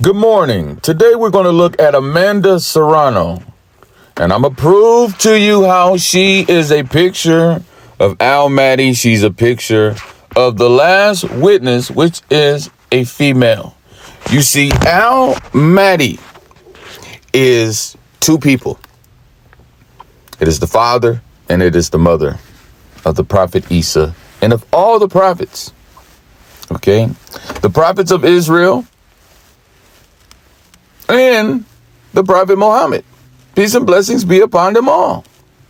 Good morning. Today we're going to look at Amanda Serrano. And I'm going to prove to you how she is a picture of Al Maddie. She's a picture of the last witness, which is a female. You see, Al Maddie is two people. It is the father and it is the mother of the prophet Isa and of all the prophets. Okay? The prophets of Israel and the prophet Muhammad. Peace and blessings be upon them all.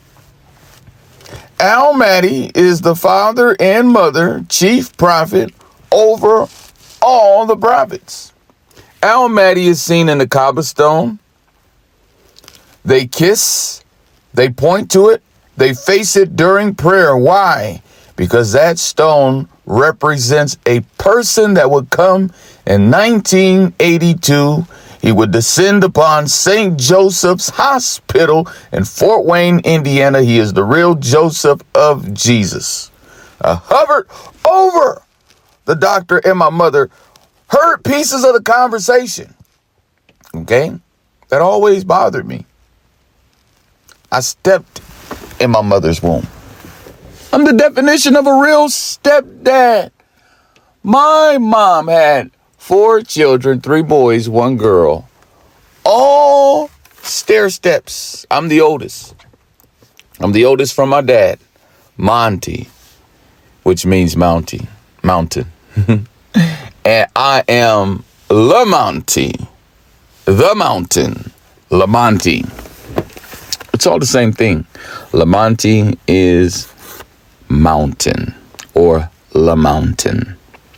Al Maddie is the father and mother, chief prophet over all the prophets. Al Maddie is seen in the Kaaba stone. They kiss, they point to it, they face it during prayer. Why? Because that stone represents a person that would come in 1982. He would descend upon St. Joseph's Hospital in Fort Wayne, Indiana. He is the real Joseph of Jesus. I hovered over the doctor and my mother, heard pieces of the conversation. Okay? That always bothered me. I stepped in my mother's womb. I'm the definition of a real stepdad. My mom had 4 children, 3 boys, 1 girl. All stair steps. I'm the oldest. I'm the oldest from my dad, Monty, which means mountain. And I am Lamonti, the mountain, Lamonti. It's all the same thing. Lamonti is mountain or La Mountain.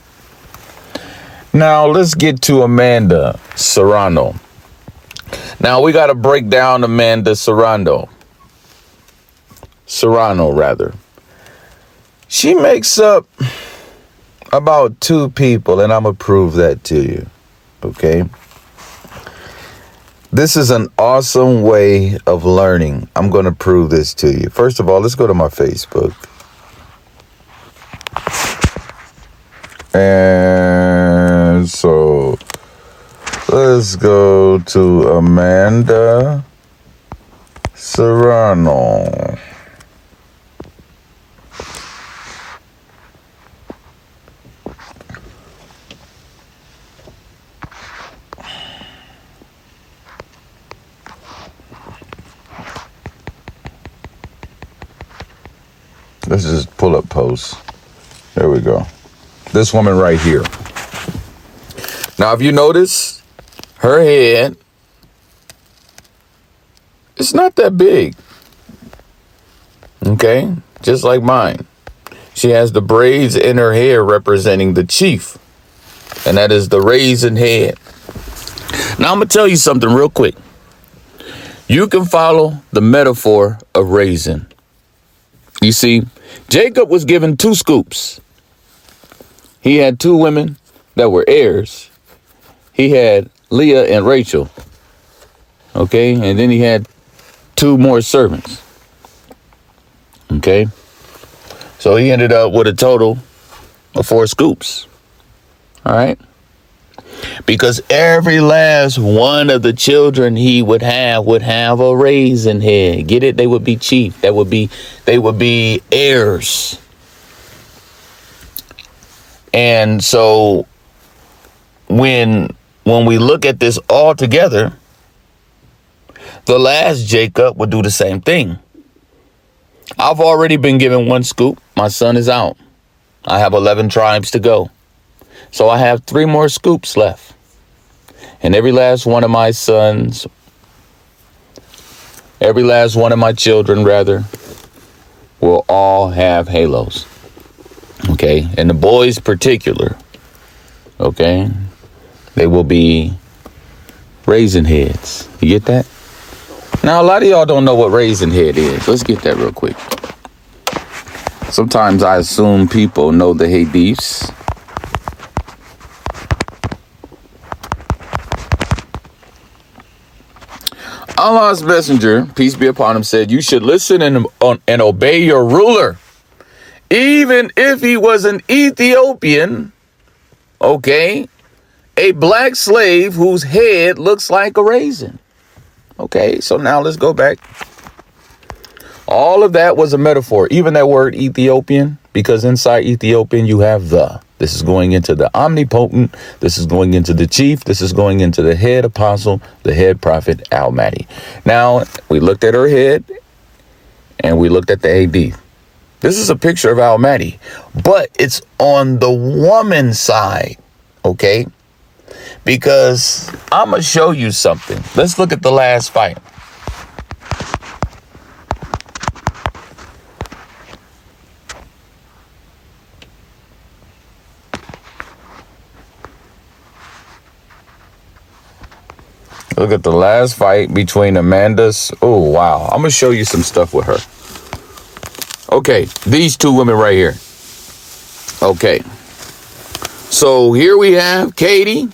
Now, let's get to Amanda Serrano. Now, we got to break down Amanda Serrano. She makes up about 2 people, and I'm going to prove that to you. Okay? This is an awesome way of learning. I'm going to prove this to you. First of all, let's go to my Facebook. And so let's go to Amanda Serrano. Let's just pull up posts. There we go. This woman right here. Now, if you notice, her head, it's not that big. Okay? Just like mine. She has the braids in her hair representing the chief. And that is the raisin head. Now, I'm going to tell you something real quick. You can follow the metaphor of raisin. You see, Jacob was given 2 scoops. He had 2 women that were heirs. He had Leah and Rachel. Okay, and then he had 2 more servants. Okay, so he ended up with a total of 4 scoops. All right, because every last one of the children he would have a raisin head. Get it? They would be chief. They would be heirs. And so when we look at this all together, the last Jacob would do the same thing. I've already been given 1 scoop. My son is out. I have 11 tribes to go. So I have 3 more scoops left. And every last one of my sons, every last one of my children, rather, will all have halos. Okay, and the boys particular, okay, they will be raisin heads. You get that? Now, a lot of y'all don't know what raisin head is. Let's get that real quick. Sometimes I assume people know the hadiths. Allah's messenger, peace be upon him, said, you should listen and obey your ruler, even if he was an Ethiopian, okay, a black slave whose head looks like a raisin. Okay, so now let's go back. All of that was a metaphor, even that word Ethiopian, because inside Ethiopian you have the. This is going into the omnipotent. This is going into the chief. This is going into the head apostle, the head prophet, Al-Mahdi. Now, we looked at her head and we looked at the AD. This is a picture of Al-Mahdi, but it's on the woman's side, okay? Because I'm going to show you something. Let's look at the last fight. Look at the last fight between Amanda's. Oh, wow. I'm going to show you some stuff with her. Okay, these two women right here. Okay. So here we have Katie.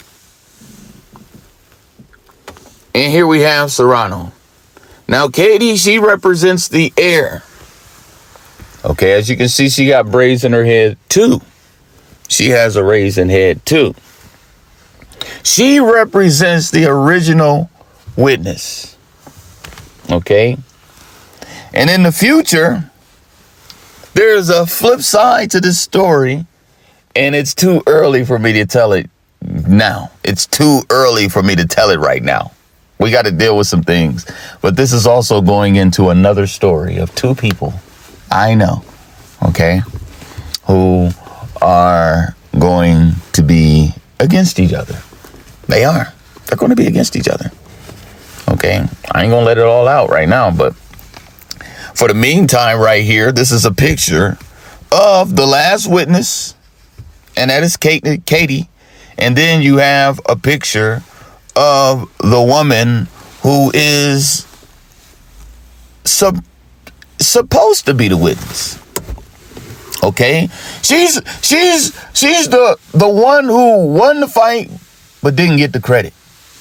And here we have Serrano. Now, Katie, she represents the air. Okay, as you can see, she got braids in her head, too. She has a raisin head, too. She represents the original witness. Okay? And in the future, there's a flip side to this story, and it's too early for me to tell it now. It's too early for me to tell it right now. We got to deal with some things. But this is also going into another story of two people I know, okay, who are going to be against each other. They are. They're going to be against each other. Okay. I ain't going to let it all out right now. But for the meantime, right here, this is a picture of the last witness. And that is Katie. And then you have a picture of the woman who is supposed to be the witness. Okay. She's the one who won the fight, but didn't get the credit.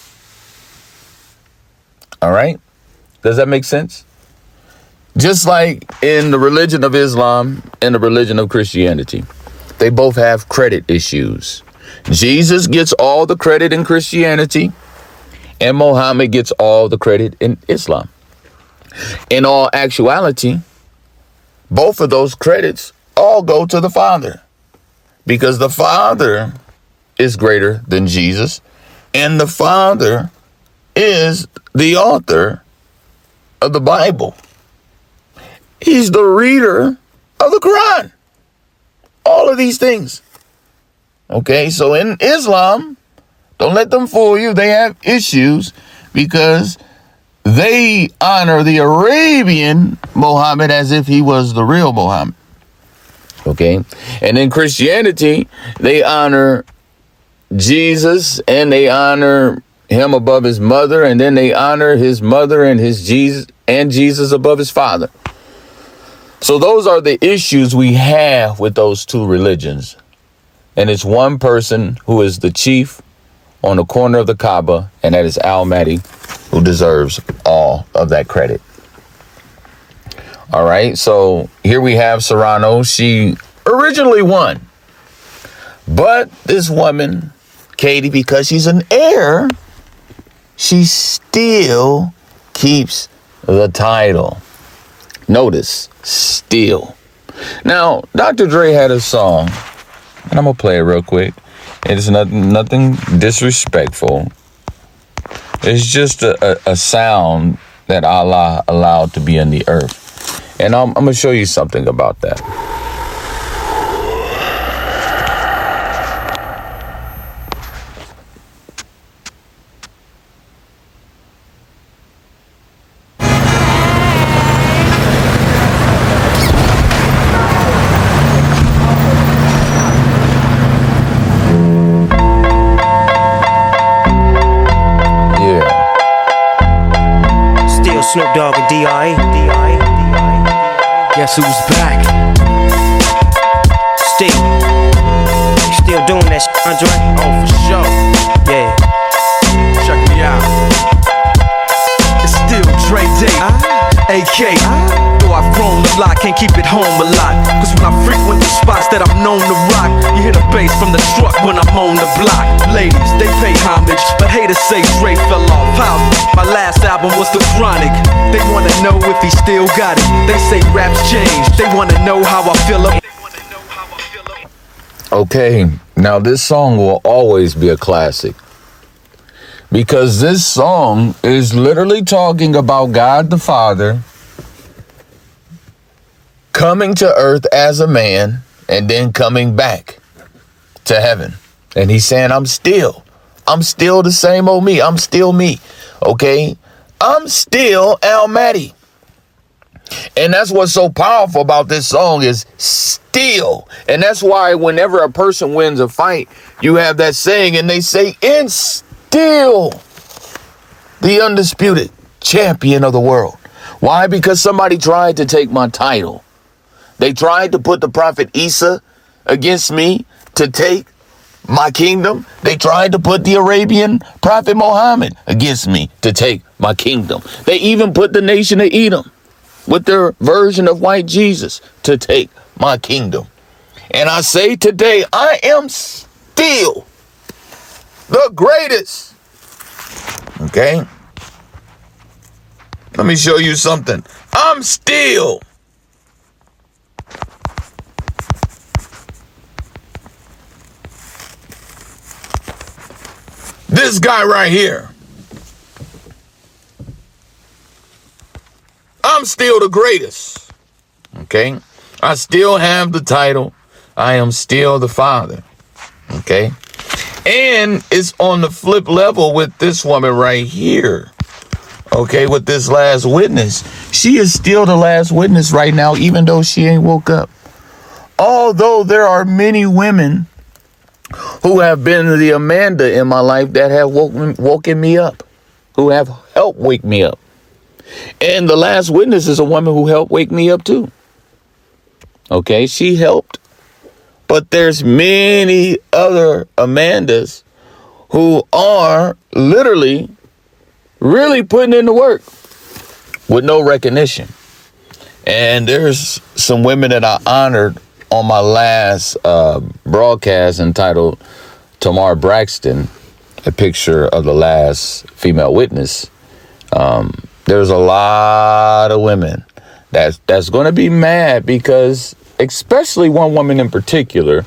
All right? Does that make sense? Just like in the religion of Islam and the religion of Christianity, they both have credit issues. Jesus gets all the credit in Christianity, and Muhammad gets all the credit in Islam. In all actuality, both of those credits all go to the Father, because the Father is greater than Jesus, and the Father is the author of the Bible. He's the reader of the Quran. All of these things. Okay, so in Islam, don't let them fool you. They have issues because they honor the Arabian Muhammad as if he was the real Muhammad. Okay, and in Christianity, they honor Jesus, and they honor him above his mother, and then they honor his mother and his Jesus above his father. So those are the issues we have with those two religions. And it's one person who is the chief on the corner of the Kaaba, and that is Al-Mahdi, who deserves all of that credit. All right, so here we have Serrano. She originally won. But this woman, Katie, because she's an heir, she still keeps the title. Notice, still. Now, Dr. Dre had a song, and I'm going to play it real quick. It's nothing disrespectful. It's just a sound that Allah allowed to be in the earth. And I'm going to show you something about that. Snoop Dogg and D.I. Guess who's back? Still doing that shit, Andre? Oh, for sure. Yeah. Check me out. It's still Dre Day, A.K. Though I prone a lot, can't keep it home a lot. Cause when I frequent the spots that I'm known to rock, you hear the bass from the truck when I'm on the block. Ladies, they pay homage, but haters say Dre fell off. How? My last album was The Chronic. They wanna know if he still got it. They say raps changed, they wanna know how I feel up. Okay, now this song will always be a classic because this song is literally talking about God the Father coming to earth as a man and then coming back to heaven. And he's saying, I'm still the same old me. I'm still me. Okay, I'm still Almighty. And that's what's so powerful about this song is still. And that's why whenever a person wins a fight, you have that saying and they say, and still the undisputed champion of the world. Why? Because somebody tried to take my title. They tried to put the prophet Isa against me to take my kingdom. They tried to put the Arabian prophet Muhammad against me to take my kingdom. They even put the nation of Edom with their version of white Jesus to take my kingdom. And I say today, I am still the greatest. Okay? Let me show you something. I'm still this guy right here. I'm still the greatest. Okay? I still have the title. I am still the Father. Okay? And it's on the flip level with this woman right here. Okay? With this last witness. She is still the last witness right now, even though she ain't woke up. Although there are many women who have been the Amanda in my life that have woken me up. Who have helped wake me up. And the last witness is a woman who helped wake me up too. Okay, she helped. But there's many other Amandas who are literally really putting in the work with no recognition. And there's some women that I honored on my last broadcast entitled Tamar Braxton, a picture of the last female witness. There's a lot of women that's going to be mad because, especially one woman in particular,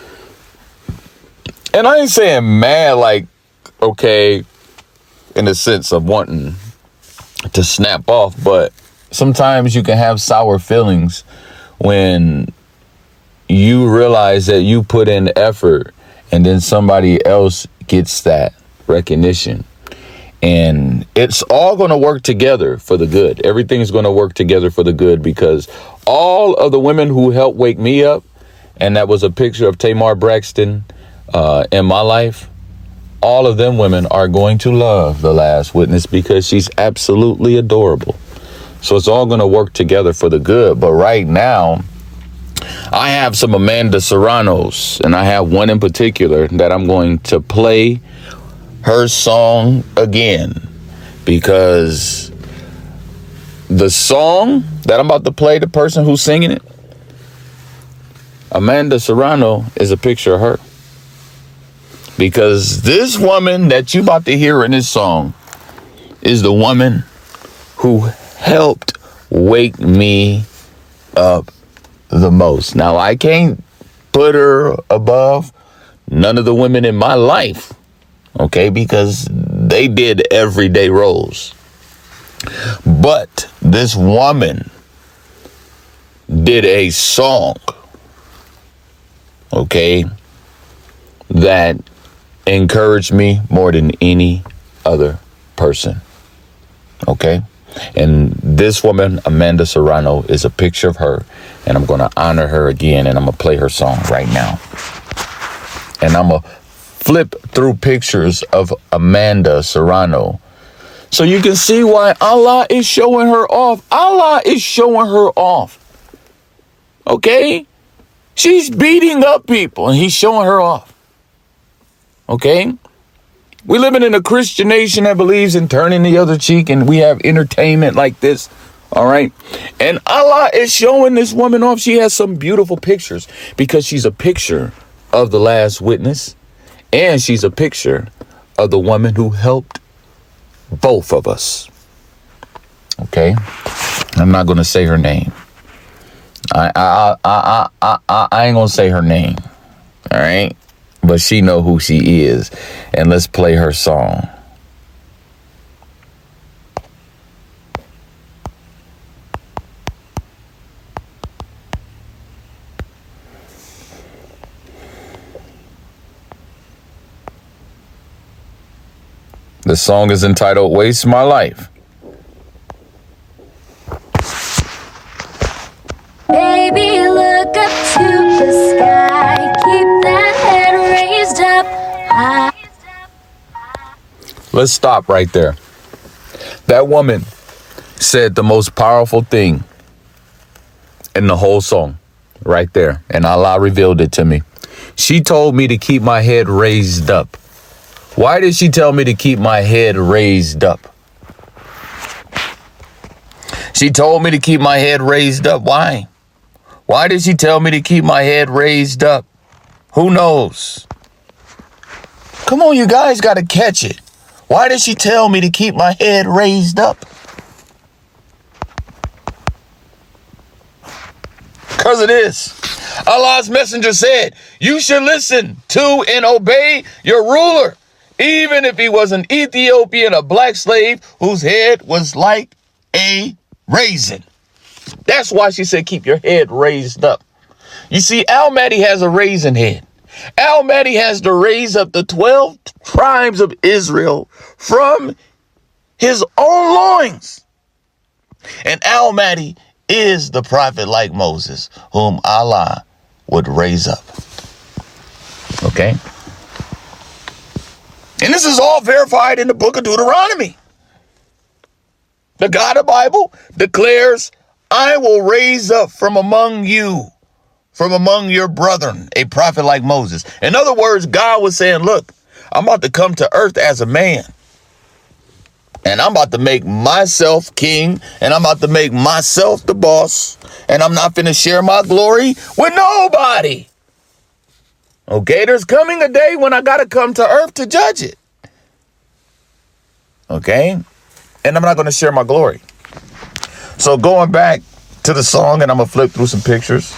and I ain't saying mad like, okay, in the sense of wanting to snap off, but sometimes you can have sour feelings when you realize that you put in effort and then somebody else gets that recognition. And it's all going to work together for the good. Everything's going to work together for the good because all of the women who helped wake me up, and that was a picture of Tamar Braxton in my life, all of them women are going to love the last witness because she's absolutely adorable. So it's all going to work together for the good. But right now, I have some Amanda Serranos, and I have one in particular that I'm going to play her song again because the song that I'm about to play, the person who's singing it, Amanda Serrano, is a picture of her. Because this woman that you about to hear in this song is the woman who helped wake me up the most. Now, I can't put her above none of the women in my life. Okay, because they did everyday roles. But this woman did a song, okay, that encouraged me more than any other person. Okay, and this woman, Amanda Serrano, is a picture of her, and I'm going to honor her again, and I'm going to play her song right now. And I'm going to flip through pictures of Amanda Serrano so you can see why Allah is showing her off. Allah is showing her off. Okay? She's beating up people and he's showing her off. Okay? We living in a Christian nation that believes in turning the other cheek, and we have entertainment like this All right. And Allah is showing this woman off. She has some beautiful pictures because she's a picture of the last witness. And she's a picture of the woman who helped both of us. Okay. I'm not going to say her name. I ain't going to say her name. All right. But she know who she is. And let's play her song. The song is entitled Waste My Life. Baby, look up to the sky. Keep that head raised up high. Let's stop right there. That woman said the most powerful thing in the whole song right there. And Allah revealed it to me. She told me to keep my head raised up. Why did she tell me to keep my head raised up? She told me to keep my head raised up. Why? Why did she tell me to keep my head raised up? Who knows? Come on, you guys got to catch it. Why did she tell me to keep my head raised up? Because of this. Allah's messenger said, you should listen to and obey your ruler, even if he was an Ethiopian, a black slave whose head was like a raisin. That's why she said, keep your head raised up. You see, Al-Mahdi has a raisin head. Al-Mahdi has to raise up the 12 tribes of Israel from his own loins. And Al-Mahdi is the prophet like Moses, whom Allah would raise up. Okay? And this is all verified in the book of Deuteronomy. The God of the Bible declares, I will raise up from among you, from among your brethren, a prophet like Moses. In other words, God was saying, look, I'm about to come to earth as a man. And I'm about to make myself king. And I'm about to make myself the boss. And I'm not going to share my glory with nobody. Okay, there's coming a day when I got to come to earth to judge it. Okay, and I'm not going to share my glory. So going back to the song, and I'm going to flip through some pictures.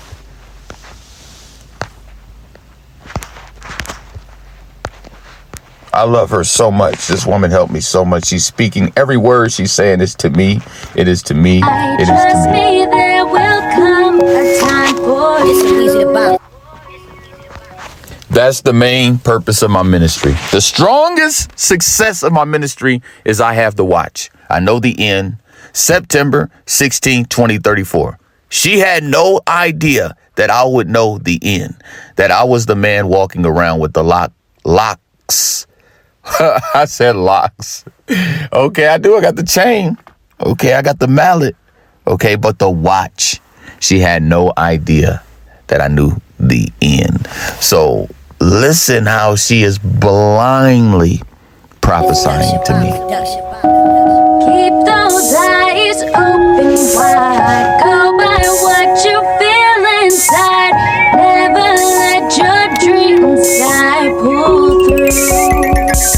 I love her so much. This woman helped me so much. She's speaking every word she's saying is to me. It is to me. It is to me. There will come a time for you. That's the main purpose of my ministry. The strongest success of my ministry is I have the watch. I know the end. September 16, 2034. She had no idea that I would know the end. That I was the man walking around with the locks. I said locks. Okay, I do. I got the chain. Okay, I got the mallet. Okay, but the watch. She had no idea that I knew the end. So listen how she is blindly prophesying to me. Keep those eyes open wide. Go by what you feel inside. Never let your dreams die. Pull through.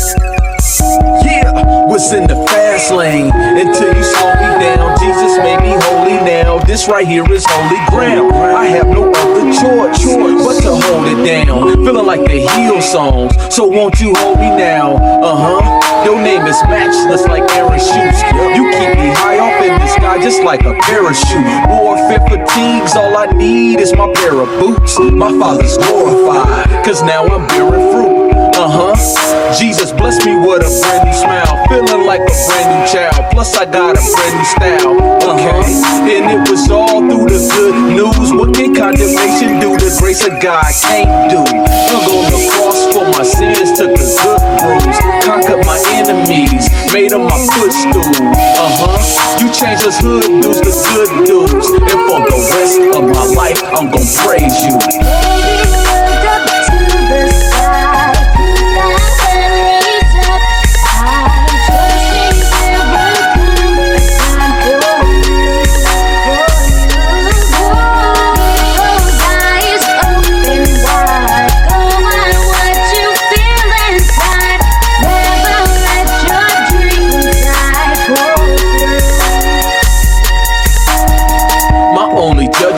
Yeah, was in the fast lane until you slow me down. Jesus made me holy now. This right here is holy ground. I have no other choice but to hold it down. Feeling like the heel songs, so won't you hold me now? Your name is matchless like Aaron shoots. You keep me high up in the sky just like a parachute. Warfare fatigues, all I need is my pair of boots. My Father's glorified, cause now I'm bearing fruit. Jesus bless me with a brand new smile. Feeling like a brand new child. Plus I got a brand new style. And it was all through the good news. What can condemnation do? The grace of God can't do. Hung on the cross for my sins. Took a good bruise. Conquered my enemies. Made them my footstool. You changed us hood dudes to good dudes. And for the rest of my life, I'm gonna praise you. Baby, look up to the sky.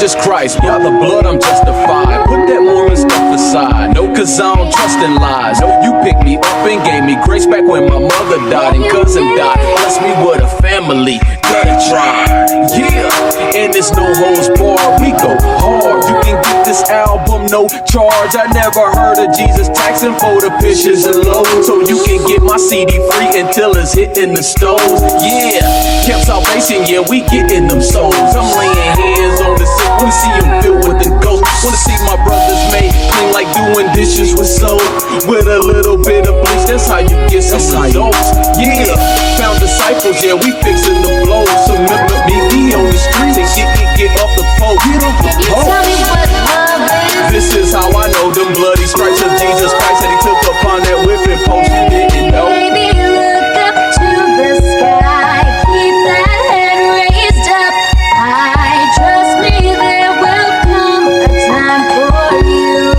Jesus Christ. By the blood I'm justified. Put that Mormon stuff aside. No, cause I don't trust in lies. No, you picked me up and gave me grace back when my mother died and cousin died. Bless me with a family. Gotta try. Yeah, and it's no holds barred. We go hard. You can get this album, no charge. I never heard of Jesus taxing for the pictures alone. So you can get my CD free until it's hitting the stores. Yeah, Camp Salvation, yeah, we getting them souls. I'm laying hands on the sick, wanna see them filled with the ghost. Wanna see my brothers made clean like doing dishes with soap. With a little bit of bleach, that's how you get some results. Yeah, found disciples, yeah, we fixing the blows. So remember me on the streets and get off the pole. Get off the pole. Tell me what love is. This is how I know them bloody stripes of Jesus Christ that he took upon that whipping post. You didn't know. Baby, look up to the sky. Keep that head raised up high. Trust me, there will come a time for you.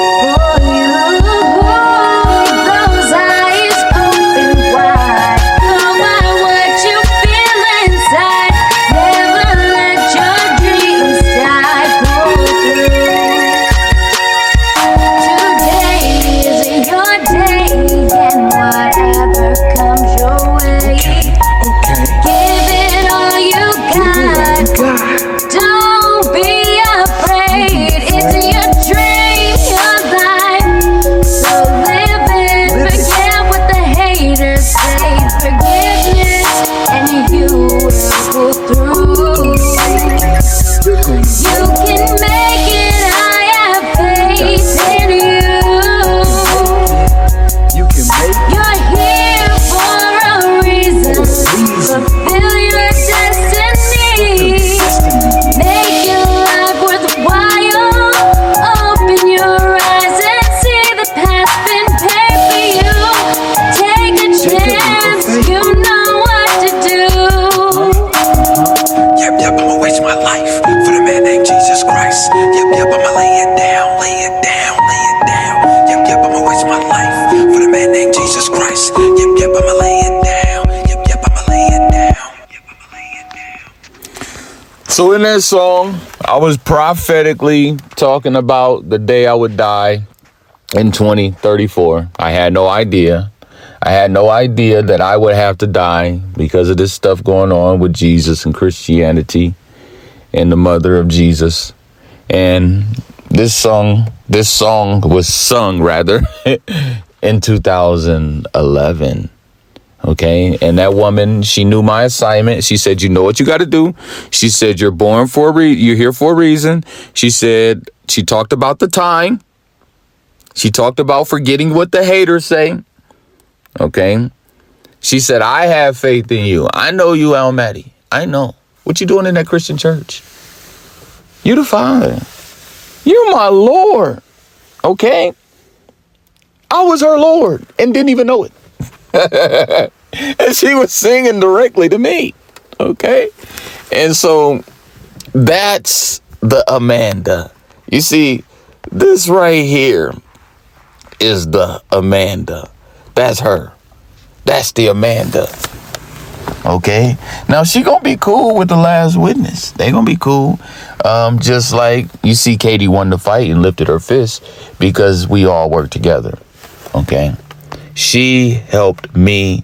Those eyes open wide. No matter what you feel inside, never let your dreams die. Pull through. Today is your day, and whatever comes your way, give it all you got. Don't be afraid. It's your dream, your life. So live it. Forget what the haters say. Forgiveness, and you will pull through. You can make it. I have faith in you. You're here for a reason. Fulfill your destiny. Make your life worthwhile. Open your eyes and see the path been paved for you. Take a chance. You know what to do. Yep, I'ma waste my life for the man named Jesus Christ. Yep, I'ma lay it down. Yep, I'ma waste my life for the man named Jesus Christ. Yep, I'ma lay it down. Yep, I'ma lay it down. So in that song, I was prophetically talking about the day I would die in 2034. I had no idea. I had no idea that I would have to die because of this stuff going on with Jesus and Christianity and the mother of Jesus. And this song was sung rather in 2011. Okay. And that woman, she knew my assignment. She said, you know what you got to do. She said, you're born for you're here for a reason. She said, she talked about the time. She talked about forgetting what the haters say. Okay. She said, I have faith in you. I know you, Almighty. I know. What you doing in that Christian church? You the Father. You're my Lord. Okay. I was her Lord and didn't even know it. And she was singing directly to me. Okay. And so that's the Amanda. You see, this right here is the Amanda. That's her. That's the Amanda. Okay. Now she gonna be cool with the last witness. They gonna be cool. Just like you see Katie won the fight and lifted her fist because we all work together. Okay. She helped me.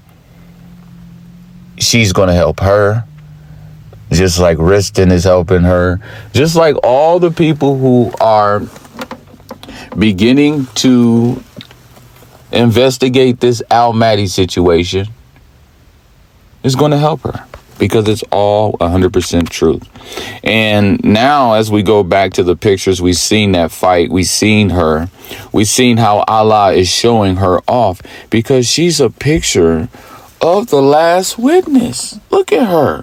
She's gonna help her. Just like Riston is helping her. Just like all the people who are beginning to investigate this Almighty situation is going to help her because it's all 100% truth. And now as we go back to the pictures, we've seen that fight. We've seen her. We've seen how Allah is showing her off because she's a picture of the last witness. Look at her.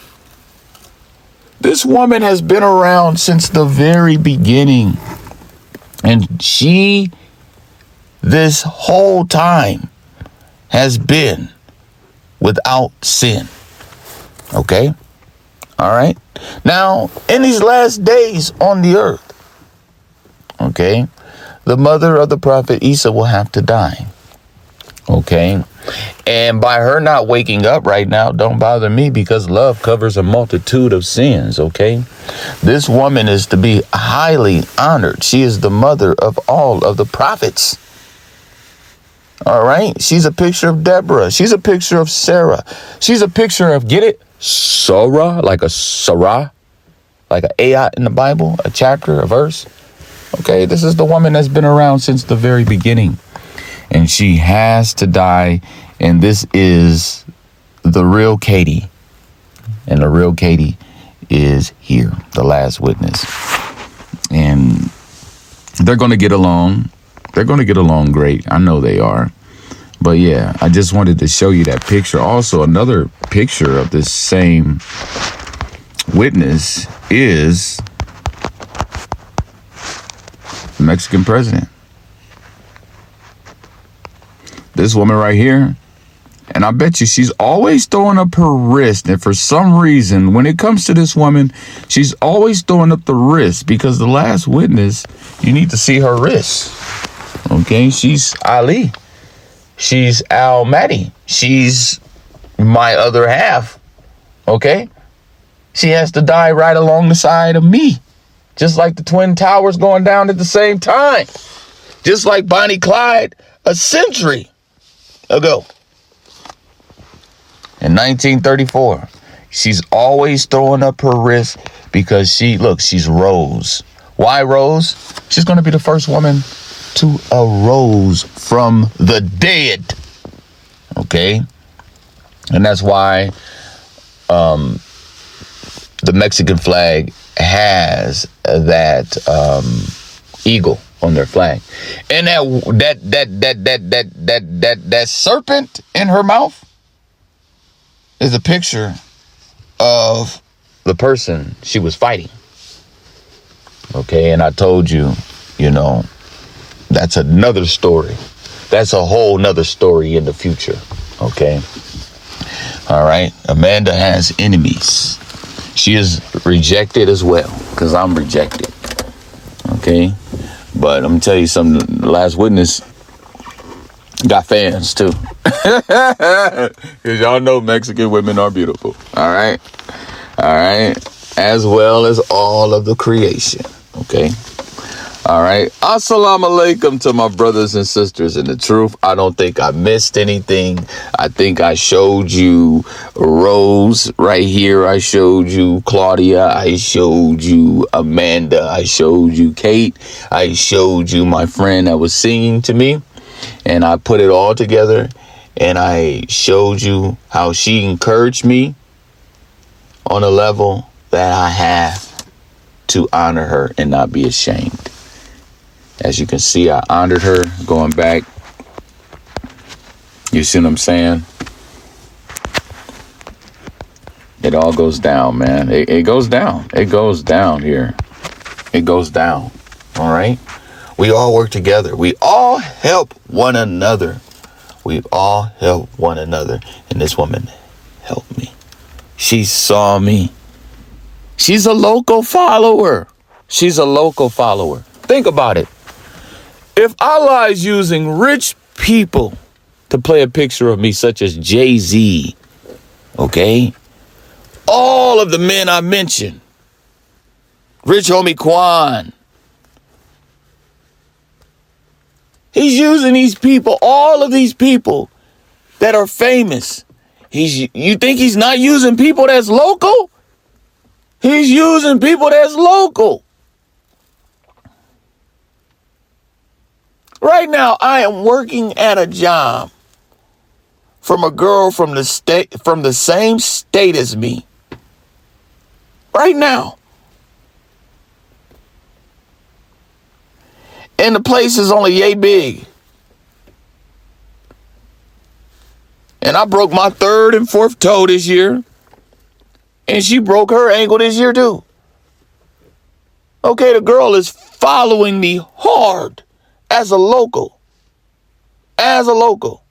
This woman has been around since the very beginning. And she, this whole time, has been without sin. Okay? All right? Now, in these last days on the earth, okay, the mother of the prophet Isa will have to die. Okay. And by her not waking up right now, don't bother me, because love covers a multitude of sins. Okay. This woman is to be highly honored. She is the mother of all of the prophets. All right. She's a picture of Deborah. She's a picture of Sarah. She's a picture of, get it? Sarah, like a Sarah, like an ayat in the Bible, a chapter, a verse. Okay. This is the woman that's been around since the very beginning. And she has to die. And this is the real Katie. And the real Katie is here, the last witness. And they're going to get along. They're going to get along great. I know they are. But yeah, I just wanted to show you that picture. Also, another picture of this same witness is the Mexican president. This woman right here, and I bet you she's always throwing up her wrist. And for some reason, when it comes to this woman, she's always throwing up the wrist, because the last witness, you need to see her wrist. Okay, she's Ali. She's Al Mahdi. She's my other half. Okay, she has to die right along the side of me, just like the Twin Towers going down at the same time, just like Bonnie Clyde a century ago in 1934. She's always throwing up her wrist because she's Rose. Why Rose? She's going to be the first woman to arose from the dead. Okay. And that's why the Mexican flag has that eagle on their flag, and that serpent in her mouth is a picture of the person she was fighting. Okay, and I told you, that's another story. That's a whole nother story in the future. Okay. All right. Amanda has enemies. She is rejected as well, because I'm rejected. Okay. But I'm going to tell you something. The last witness got fans, too. Because y'all know Mexican women are beautiful. All right. All right. As well as all of the creation. Okay. All right. Assalamu alaikum to my brothers and sisters in the truth. I don't think I missed anything. I think I showed you Rose right here. I showed you Claudia. I showed you Amanda. I showed you Kate. I showed you my friend that was singing to me. And I put it all together. And I showed you how she encouraged me on a level that I have to honor her and not be ashamed. As you can see, I honored her going back. You see what I'm saying? It all goes down, man. It goes down. It goes down here. It goes down. All right? We all work together. We all help one another. We all help one another. And this woman helped me. She saw me. She's a local follower. She's a local follower. Think about it. If Allah is using rich people to play a picture of me, such as Jay-Z, okay? All of the men I mentioned, Rich Homie Quan, he's using these people, all of these people that are famous. You think he's not using people that's local? He's using people that's local. Right now, I am working at a job from a girl from the same state as me. Right now. And the place is only yay big. And I broke my 3rd and 4th toe this year. And she broke her ankle this year too. Okay, the girl is following me hard. As a local. As a local.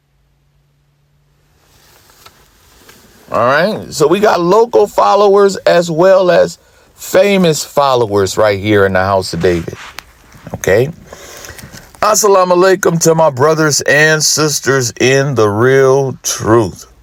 All right. So we got local followers as well as famous followers right here in the House of David. Okay. Assalamu alaikum to my brothers and sisters in the real truth.